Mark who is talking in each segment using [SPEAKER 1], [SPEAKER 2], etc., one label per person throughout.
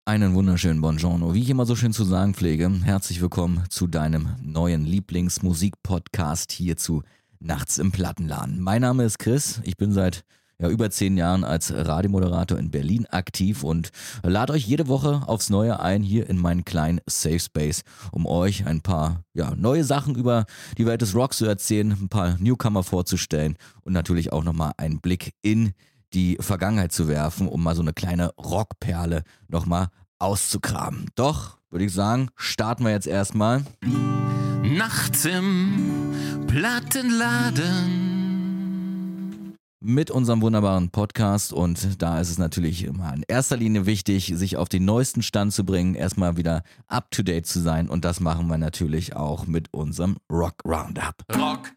[SPEAKER 1] Einen wunderschönen Buongiorno. Wie ich immer so schön zu sagen pflege, herzlich willkommen zu deinem neuen Lieblingsmusik-Podcast hier zu Nachts im Plattenladen. Mein Name ist Chris, ich bin seit über 10 Jahren als Radiomoderator in Berlin aktiv und lade euch jede Woche aufs Neue ein hier in meinen kleinen Safe Space, um euch ein paar neue Sachen über die Welt des Rocks zu erzählen, ein paar Newcomer vorzustellen und natürlich auch nochmal einen Blick in die Vergangenheit zu werfen, um mal so eine kleine Rockperle nochmal auszugraben. Doch, würde ich sagen, starten wir jetzt erstmal.
[SPEAKER 2] Nachts im Plattenladen.
[SPEAKER 1] Mit unserem wunderbaren Podcast, und da ist es natürlich immer in erster Linie wichtig, sich auf den neuesten Stand zu bringen, erstmal wieder up to date zu sein, und das machen wir natürlich auch mit unserem Rock Roundup.
[SPEAKER 2] Rock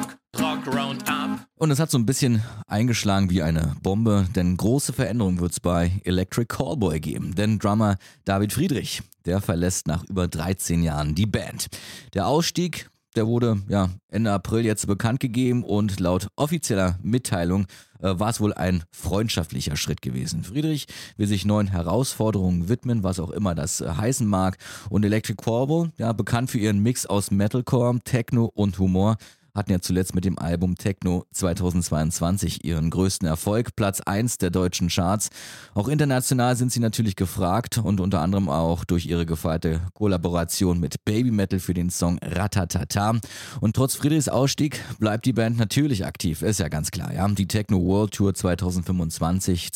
[SPEAKER 2] Roundup.
[SPEAKER 1] Und es hat so ein bisschen eingeschlagen wie eine Bombe, denn große Veränderungen wird es bei Electric Callboy geben. Denn Drummer David Friedrich, der verlässt nach über 13 Jahren die Band. Der Ausstieg, der wurde Ende April jetzt bekannt gegeben, und laut offizieller Mitteilung war es wohl ein freundschaftlicher Schritt gewesen. Friedrich will sich neuen Herausforderungen widmen, was auch immer das heißen mag. Und Electric Callboy, bekannt für ihren Mix aus Metalcore, Techno und Humor, hatten ja zuletzt mit dem Album Techno 2022 ihren größten Erfolg, Platz 1 der deutschen Charts. Auch international sind sie natürlich gefragt, und unter anderem auch durch ihre gefeierte Kollaboration mit Babymetal für den Song Ratatata. Und trotz Friedrichs Ausstieg bleibt die Band natürlich aktiv, ist ja ganz klar. Ja? Die Techno World Tour 2025,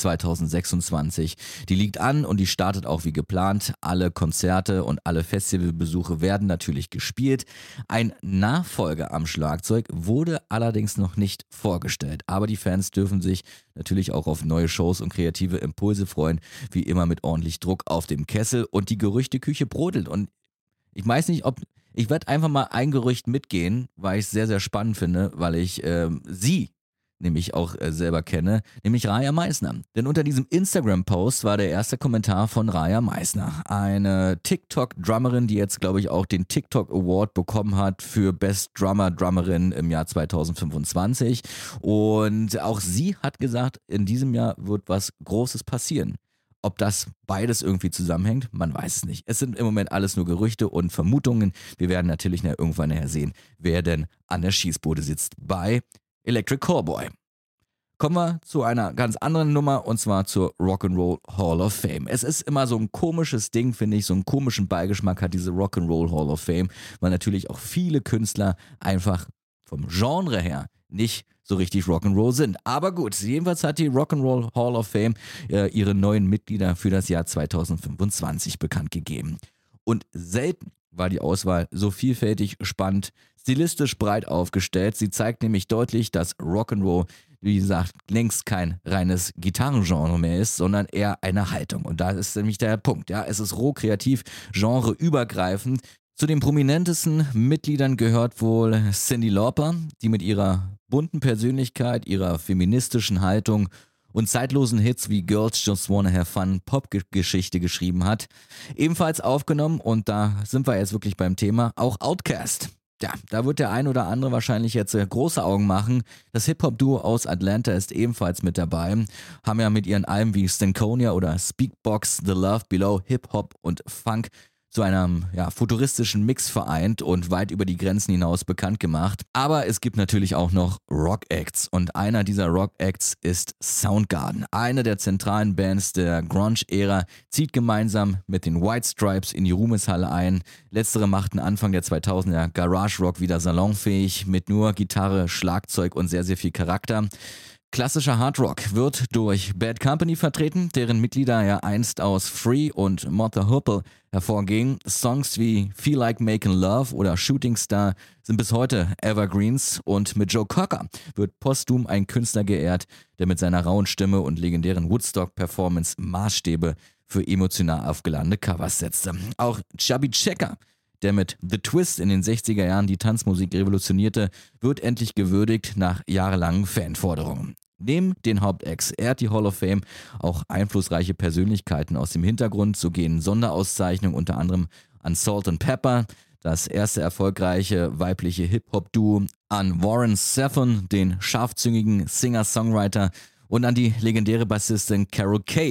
[SPEAKER 1] 2026, die liegt an und die startet auch wie geplant. Alle Konzerte und alle Festivalbesuche werden natürlich gespielt. Ein Nachfolger am Schlagzeug wurde allerdings noch nicht vorgestellt, aber die Fans dürfen sich natürlich auch auf neue Shows und kreative Impulse freuen, wie immer mit ordentlich Druck auf dem Kessel, und die Gerüchteküche brodelt. Und ich weiß nicht, ich werde einfach mal ein Gerücht mitgehen, weil ich es sehr, sehr spannend finde, weil ich sie nämlich auch selber kenne, nämlich Raja Meissner. Denn unter diesem Instagram-Post war der erste Kommentar von Raja Meissner, eine TikTok-Drummerin, die jetzt, glaube ich, auch den TikTok Award bekommen hat für Best Drummerin im Jahr 2025. Und auch sie hat gesagt, in diesem Jahr wird was Großes passieren. Ob das beides irgendwie zusammenhängt, man weiß es nicht. Es sind im Moment alles nur Gerüchte und Vermutungen. Wir werden natürlich irgendwann nachher sehen, wer denn an der Schießbude sitzt bei Electric Callboy. Kommen wir zu einer ganz anderen Nummer, und zwar zur Rock'n'Roll Hall of Fame. Es ist immer so ein komisches Ding, finde ich, so einen komischen Beigeschmack hat diese Rock'n'Roll Hall of Fame, weil natürlich auch viele Künstler einfach vom Genre her nicht so richtig Rock'n'Roll sind. Aber gut, jedenfalls hat die Rock'n'Roll Hall of Fame ihre neuen Mitglieder für das Jahr 2025 bekannt gegeben. Und selten war die Auswahl so vielfältig, spannend, stilistisch breit aufgestellt. Sie zeigt nämlich deutlich, dass Rock'n'Roll, wie gesagt, längst kein reines Gitarrengenre mehr ist, sondern eher eine Haltung. Und da ist nämlich der Punkt. Ja, es ist roh, kreativ, genreübergreifend. Zu den prominentesten Mitgliedern gehört wohl Cyndi Lauper, die mit ihrer bunten Persönlichkeit, ihrer feministischen Haltung und zeitlosen Hits wie Girls Just Wanna Have Fun Popgeschichte geschrieben hat. Ebenfalls aufgenommen, und da sind wir jetzt wirklich beim Thema, auch Outkast. Ja, da wird der ein oder andere wahrscheinlich jetzt große Augen machen. Das Hip-Hop-Duo aus Atlanta ist ebenfalls mit dabei. Haben ja mit ihren Alben wie Stankonia oder Speakbox, The Love Below, Hip-Hop und Funk zu einem futuristischen Mix vereint und weit über die Grenzen hinaus bekannt gemacht. Aber es gibt natürlich auch noch Rock-Acts, und einer dieser Rock-Acts ist Soundgarden. Eine der zentralen Bands der Grunge-Ära zieht gemeinsam mit den White Stripes in die Ruhmeshalle ein. Letztere machten Anfang der 2000er Garage Rock wieder salonfähig, mit nur Gitarre, Schlagzeug und sehr, sehr viel Charakter. Klassischer Hardrock wird durch Bad Company vertreten, deren Mitglieder ja einst aus Free und Mother Hoople hervorgingen. Songs wie Feel Like Making Love oder Shooting Star sind bis heute Evergreens, und mit Joe Cocker wird posthum ein Künstler geehrt, der mit seiner rauen Stimme und legendären Woodstock-Performance Maßstäbe für emotional aufgeladene Covers setzte. Auch Chubby Checker, der mit The Twist in den 60er Jahren die Tanzmusik revolutionierte, wird endlich gewürdigt nach jahrelangen Fanforderungen. Neben den Hauptacts ehrt die Hall of Fame auch einflussreiche Persönlichkeiten aus dem Hintergrund. So gehen Sonderauszeichnungen unter anderem an Salt and Pepper, das erste erfolgreiche weibliche Hip-Hop-Duo, an Warren Zevon, den scharfzüngigen Singer-Songwriter, und an die legendäre Bassistin Carol Kay,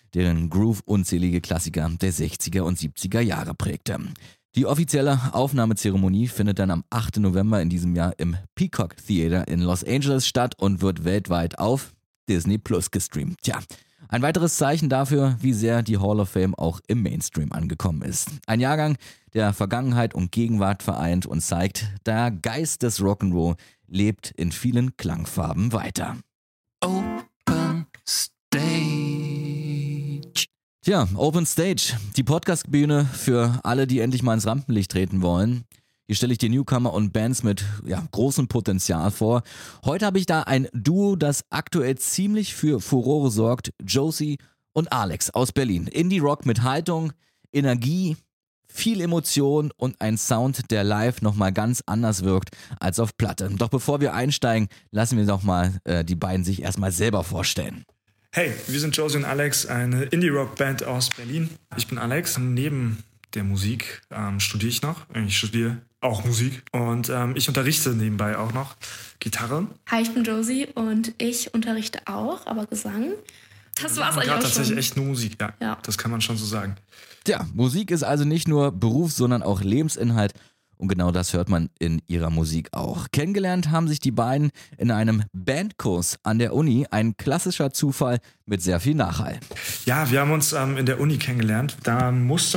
[SPEAKER 1] deren Groove unzählige Klassiker der 60er und 70er Jahre prägte. Die offizielle Aufnahmezeremonie findet dann am 8. November in diesem Jahr im Peacock Theater in Los Angeles statt und wird weltweit auf Disney Plus gestreamt. Tja, ein weiteres Zeichen dafür, wie sehr die Hall of Fame auch im Mainstream angekommen ist. Ein Jahrgang, der Vergangenheit und Gegenwart vereint und zeigt, der Geist des Rock'n'Roll lebt in vielen Klangfarben weiter.
[SPEAKER 2] Open Stage.
[SPEAKER 1] Tja, Open Stage, die Podcast-Bühne für alle, die endlich mal ins Rampenlicht treten wollen. Hier stelle ich dir Newcomer und Bands mit großem Potenzial vor. Heute habe ich da ein Duo, das aktuell ziemlich für Furore sorgt. Josie und Alex aus Berlin. Indie-Rock mit Haltung, Energie, viel Emotion und ein Sound, der live nochmal ganz anders wirkt als auf Platte. Doch bevor wir einsteigen, lassen wir doch mal die beiden sich erstmal selber vorstellen.
[SPEAKER 3] Hey, wir sind Josie und Alex, eine Indie-Rock-Band aus Berlin. Ich bin Alex. Neben der Musik studiere ich noch. Ich studiere auch Musik und ich unterrichte nebenbei auch noch Gitarre.
[SPEAKER 4] Hi, ich bin Josie und ich unterrichte auch, aber Gesang. Das war's eigentlich auch schon.
[SPEAKER 3] Tatsächlich echt nur Musik, ja. Das kann man schon so sagen.
[SPEAKER 1] Tja, Musik ist also nicht nur Beruf, sondern auch Lebensinhalt. Und genau das hört man in ihrer Musik auch. Kennengelernt haben sich die beiden in einem Bandkurs an der Uni. Ein klassischer Zufall mit sehr viel Nachhall.
[SPEAKER 3] Ja, wir haben uns in der Uni kennengelernt. Da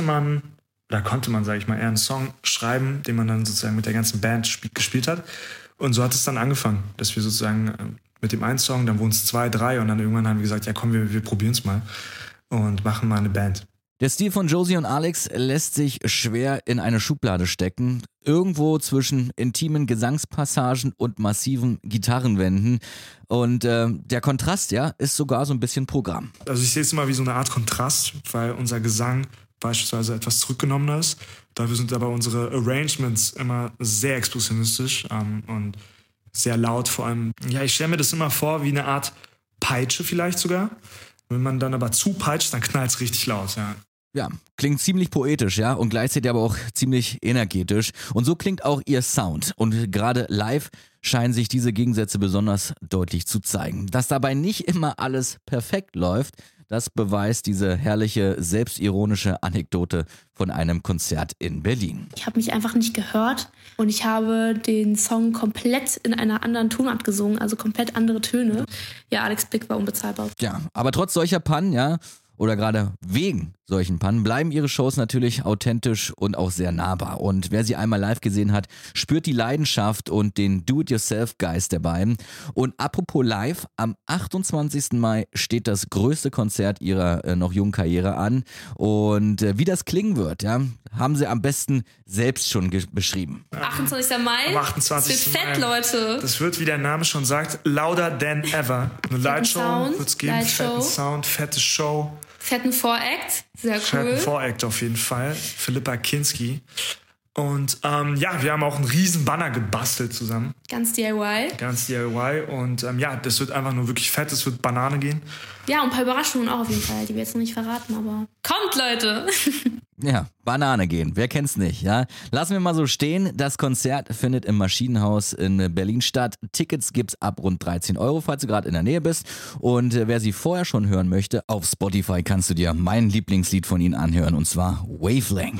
[SPEAKER 3] konnte man, sage ich mal, eher einen Song schreiben, den man dann sozusagen mit der ganzen Band gespielt hat. Und so hat es dann angefangen, dass wir sozusagen mit dem einen Song, dann wurden es 2, 3 und dann irgendwann haben wir gesagt, ja komm, wir probieren es mal und machen mal eine Band.
[SPEAKER 1] Der Stil von Josie und Alex lässt sich schwer in eine Schublade stecken. Irgendwo zwischen intimen Gesangspassagen und massiven Gitarrenwänden. Und der Kontrast, ist sogar so ein bisschen Programm.
[SPEAKER 3] Also ich sehe es immer wie so eine Art Kontrast, weil unser Gesang beispielsweise etwas zurückgenommener ist. Dafür sind aber unsere Arrangements immer sehr expressionistisch und sehr laut vor allem. Ja, ich stelle mir das immer vor wie eine Art Peitsche vielleicht sogar. Wenn man dann aber zupeitscht, dann knallt es richtig laut, ja.
[SPEAKER 1] Ja, klingt ziemlich poetisch, und gleichzeitig aber auch ziemlich energetisch. Und so klingt auch ihr Sound. Und gerade live scheinen sich diese Gegensätze besonders deutlich zu zeigen. Dass dabei nicht immer alles perfekt läuft, das beweist diese herrliche, selbstironische Anekdote von einem Konzert in Berlin.
[SPEAKER 4] Ich habe mich einfach nicht gehört und ich habe den Song komplett in einer anderen Tonart gesungen, also komplett andere Töne. Ja, Alex Blick war unbezahlbar.
[SPEAKER 1] Ja, aber trotz solcher Pannen, oder gerade wegen solchen Pannen, bleiben ihre Shows natürlich authentisch und auch sehr nahbar. Und wer sie einmal live gesehen hat, spürt die Leidenschaft und den Do-it-yourself-Geist der beiden. Und apropos live, am 28. Mai steht das größte Konzert ihrer noch jungen Karriere an. Und wie das klingen wird, haben sie am besten selbst schon beschrieben.
[SPEAKER 4] 28. Mai?
[SPEAKER 3] Am 28.
[SPEAKER 4] Das wird fett, Leute.
[SPEAKER 3] Das wird, wie der Name schon sagt, louder than ever. Eine Lightshow wird es geben, fetten Sound, fette Show.
[SPEAKER 4] Fetten Voract, sehr cool.
[SPEAKER 3] Fetten Voract auf jeden Fall. Philippa Kinski. Und wir haben auch einen riesen Banner gebastelt zusammen.
[SPEAKER 4] Ganz DIY.
[SPEAKER 3] Und das wird einfach nur wirklich fett. Es wird Banane gehen.
[SPEAKER 4] Ja, und ein paar Überraschungen auch auf jeden Fall, die wir jetzt noch nicht verraten, aber kommt, Leute!
[SPEAKER 1] Ja, Banane gehen, wer kennt's nicht, Lassen wir mal so stehen, das Konzert findet im Maschinenhaus in Berlin statt. Tickets gibt's ab rund 13 €, falls du gerade in der Nähe bist. Und wer sie vorher schon hören möchte, auf Spotify kannst du dir mein Lieblingslied von ihnen anhören, und zwar Wavelength.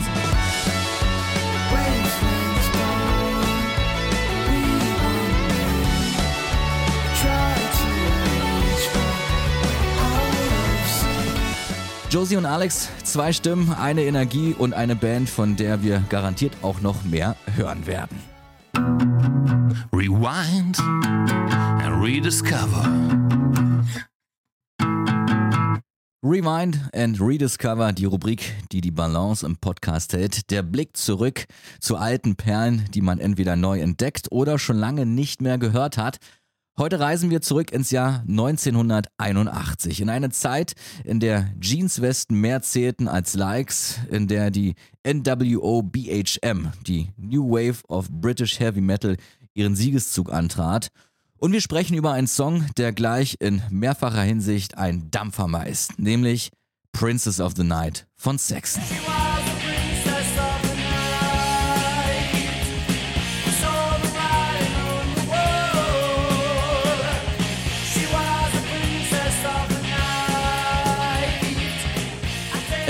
[SPEAKER 1] Josie und Alex, 2 Stimmen, eine Energie und eine Band, von der wir garantiert auch noch mehr hören werden.
[SPEAKER 2] Rewind and rediscover.
[SPEAKER 1] Rewind and Rediscover, die Rubrik, die die Balance im Podcast hält. Der Blick zurück zu alten Perlen, die man entweder neu entdeckt oder schon lange nicht mehr gehört hat. Heute reisen wir zurück ins Jahr 1981, in eine Zeit, in der Jeanswesten mehr zählten als Likes, in der die NWO BHM, die New Wave of British Heavy Metal, ihren Siegeszug antrat. Und wir sprechen über einen Song, der gleich in mehrfacher Hinsicht ein Dampfhammer ist, nämlich Princess of the Night von Saxon.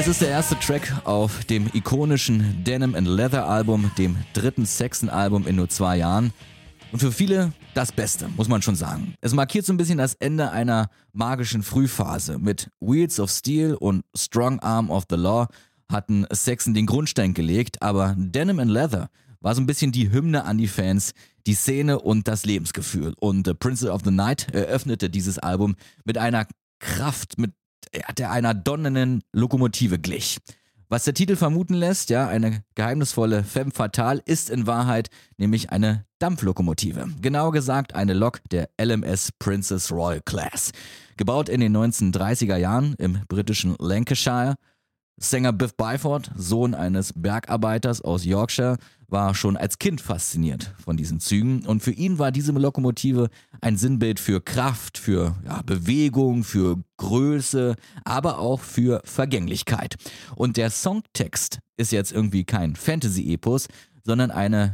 [SPEAKER 1] Es ist der erste Track auf dem ikonischen Denim & Leather Album, dem dritten Saxon-Album in nur 2 Jahren. Und für viele das Beste, muss man schon sagen. Es markiert so ein bisschen das Ende einer magischen Frühphase. Mit Wheels of Steel und Strong Arm of the Law hatten Saxon den Grundstein gelegt, aber Denim & Leather war so ein bisschen die Hymne an die Fans, die Szene und das Lebensgefühl. Und Princess of the Night eröffnete dieses Album mit einer Kraft, der einer donnernden Lokomotive glich. Was der Titel vermuten lässt, ja, eine geheimnisvolle femme fatale, ist in Wahrheit nämlich eine Dampflokomotive. Genauer gesagt eine Lok der LMS Princess Royal Class. Gebaut in den 1930er Jahren im britischen Lancashire. Sänger Biff Byford, Sohn eines Bergarbeiters aus Yorkshire, war schon als Kind fasziniert von diesen Zügen und für ihn war diese Lokomotive ein Sinnbild für Kraft, für Bewegung, für Größe, aber auch für Vergänglichkeit. Und der Songtext ist jetzt irgendwie kein Fantasy-Epos, sondern eine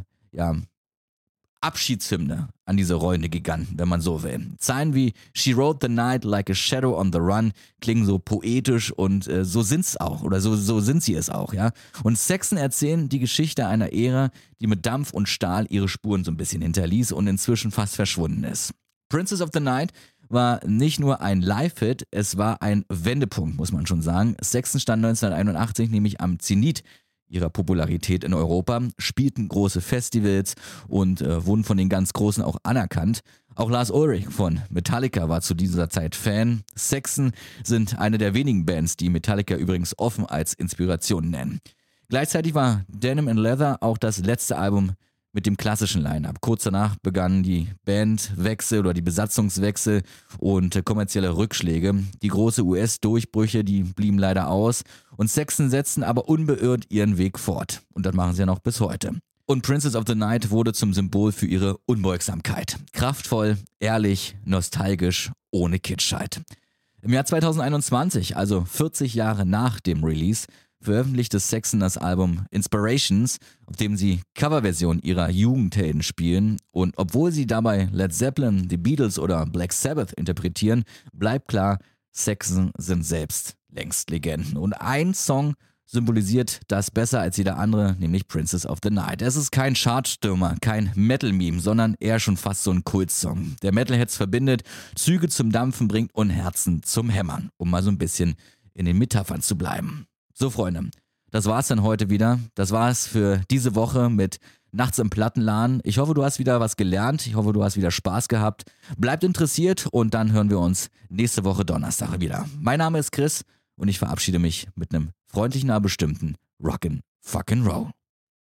[SPEAKER 1] Abschiedshymne an diese rollende Giganten, wenn man so will. Zeilen wie She rode the night like a shadow on the run klingen so poetisch und so sind's auch, oder so sind sie es auch, ja. Und Saxon erzählen die Geschichte einer Ära, die mit Dampf und Stahl ihre Spuren so ein bisschen hinterließ und inzwischen fast verschwunden ist. Princess of the Night war nicht nur ein Live-Hit, es war ein Wendepunkt, muss man schon sagen. Saxon stand 1981 nämlich am Zenit ihrer Popularität in Europa, spielten große Festivals und wurden von den ganz Großen auch anerkannt. Auch Lars Ulrich von Metallica war zu dieser Zeit Fan. Saxon sind eine der wenigen Bands, die Metallica übrigens offen als Inspiration nennen. Gleichzeitig war Denim & Leather auch das letzte Album mit dem klassischen Line-Up. Kurz danach begannen die Bandwechsel oder die Besatzungswechsel und kommerzielle Rückschläge. Die große US-Durchbrüche, die blieben leider aus und Saxon setzten aber unbeirrt ihren Weg fort. Und das machen sie ja noch bis heute. Und Princess of the Night wurde zum Symbol für ihre Unbeugsamkeit. Kraftvoll, ehrlich, nostalgisch, ohne Kitschheit. Im Jahr 2021, also 40 Jahre nach dem Release, veröffentlichte Saxon das Album Inspirations, auf dem sie Coverversionen ihrer Jugendhelden spielen. Und obwohl sie dabei Led Zeppelin, The Beatles oder Black Sabbath interpretieren, bleibt klar, Saxon sind selbst längst Legenden. Und ein Song symbolisiert das besser als jeder andere, nämlich Princess of the Night. Es ist kein Chartstürmer, kein Metal-Meme, sondern eher schon fast so ein Kultsong, der Metalheads verbindet, Züge zum Dampfen bringt und Herzen zum Hämmern, um mal so ein bisschen in den Metaphern zu bleiben. So, Freunde, das war's dann heute wieder. Das war's für diese Woche mit Nachts im Plattenladen. Ich hoffe, du hast wieder was gelernt. Ich hoffe, du hast wieder Spaß gehabt. Bleibt interessiert und dann hören wir uns nächste Woche Donnerstag wieder. Mein Name ist Chris und ich verabschiede mich mit einem freundlichen, aber bestimmten Rockin' Fuckin' Roll.